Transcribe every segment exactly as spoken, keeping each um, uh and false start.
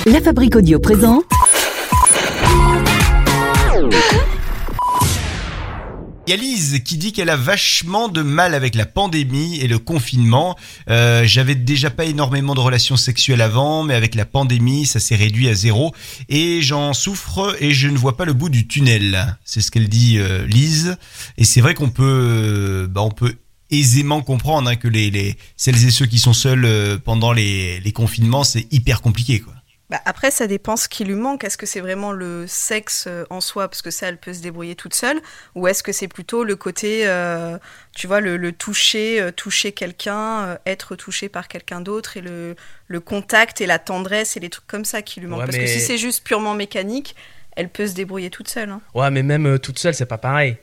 La Fabrique Audio présente. Il y a Lise qui dit qu'elle a vachement de mal avec la pandémie et le confinement. Euh, j'avais déjà pas énormément de relations sexuelles avant, mais avec la pandémie, ça s'est réduit à zéro. Et j'en souffre et je ne vois pas le bout du tunnel. C'est ce qu'elle dit, euh, Lise. Et c'est vrai qu'on peut, bah, on peut aisément comprendre hein, que les, les celles et ceux qui sont seuls euh, pendant les, les confinements, c'est hyper compliqué, quoi. Bah après, ça dépend ce qui lui manque. Est-ce que c'est vraiment le sexe en soi, parce que ça, elle peut se débrouiller toute seule, ou est-ce que c'est plutôt le côté, euh, tu vois, le, le toucher, euh, toucher quelqu'un, euh, être touché par quelqu'un d'autre, et le, le contact et la tendresse et les trucs comme ça qui lui manquent. Ouais, parce mais... que si c'est juste purement mécanique, elle peut se débrouiller toute seule. Hein. Ouais, mais même euh, toute seule, c'est pas pareil.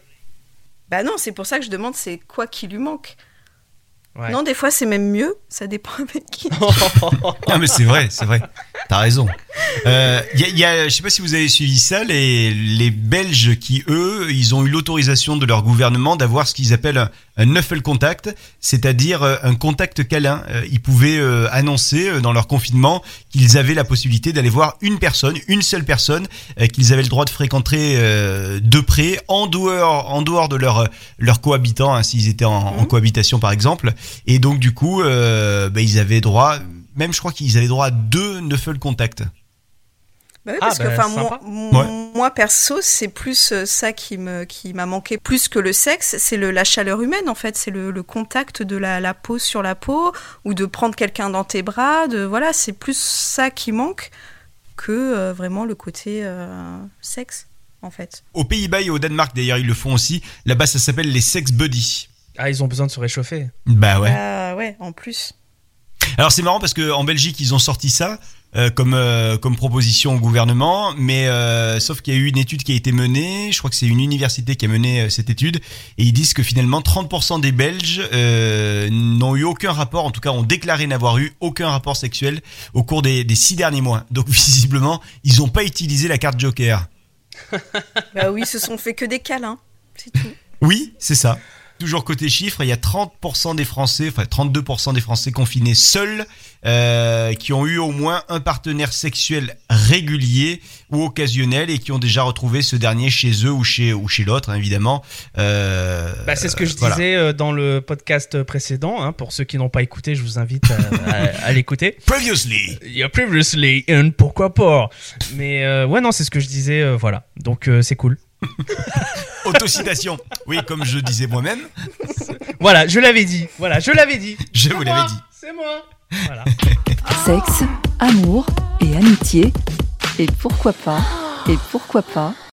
Bah non, c'est pour ça que je demande, c'est quoi qui lui manque. Ouais. Non, des fois, c'est même mieux. Ça dépend avec qui. Non, mais c'est vrai, c'est vrai. T'as raison. Euh, y a, y a, je sais pas si vous avez suivi ça, les, les Belges qui, eux, ils ont eu l'autorisation de leur gouvernement d'avoir ce qu'ils appellent un, un knuffel contact, c'est-à-dire un contact câlin. Ils pouvaient euh, annoncer dans leur confinement qu'ils avaient la possibilité d'aller voir une personne, une seule personne, euh, qu'ils avaient le droit de fréquenter euh, de près, en dehors, en dehors de leur, leur cohabitant, hein, s'ils étaient en, mmh. en cohabitation par exemple. Et donc du coup, euh, bah, ils avaient droit, même je crois qu'ils avaient droit à deux knuffel contact. Bah oui, parce ah, que bah, enfin moi, ouais. moi perso, c'est plus ça qui me qui m'a manqué plus que le sexe, c'est le la chaleur humaine en fait, c'est le, le contact de la, la peau sur la peau, ou de prendre quelqu'un dans tes bras, de voilà, c'est plus ça qui manque que euh, vraiment le côté euh, sexe en fait. Aux Pays-Bas et au Danemark d'ailleurs ils le font aussi. Là-bas ça s'appelle les sex buddies. Ah, ils ont besoin de se réchauffer. Bah ouais. Ah ouais, en plus. Alors c'est marrant parce que en Belgique ils ont sorti ça euh, comme euh, comme proposition au gouvernement, mais euh, sauf qu'il y a eu une étude qui a été menée, je crois que c'est une université qui a mené euh, cette étude, et ils disent que finalement trente pour cent des Belges euh, n'ont eu aucun rapport, en tout cas ont déclaré n'avoir eu aucun rapport sexuel au cours des, des six derniers mois. Donc visiblement ils n'ont pas utilisé la carte Joker. Bah oui, ils se sont fait que des câlins, c'est tout. Oui, c'est ça. Toujours côté chiffres, il y a trente pour cent des Français, enfin trente-deux pour cent des Français confinés seuls euh, qui ont eu au moins un partenaire sexuel régulier ou occasionnel et qui ont déjà retrouvé ce dernier chez eux ou chez ou chez l'autre, hein, évidemment. Euh, bah, c'est ce que je voilà. disais dans le podcast précédent. Hein, pour ceux qui n'ont pas écouté, je vous invite à, à, à l'écouter. Previously. Yeah, previously, and pourquoi pas. Mais euh, ouais, non, c'est ce que je disais. Euh, voilà, donc euh, c'est cool. Autocitation. Oui, comme je disais moi-même. Voilà, je l'avais dit. Voilà, je l'avais dit. Je c'est vous moi, l'avais dit. C'est moi. Voilà. Sexe, amour et amitié. Et pourquoi pas, et pourquoi pas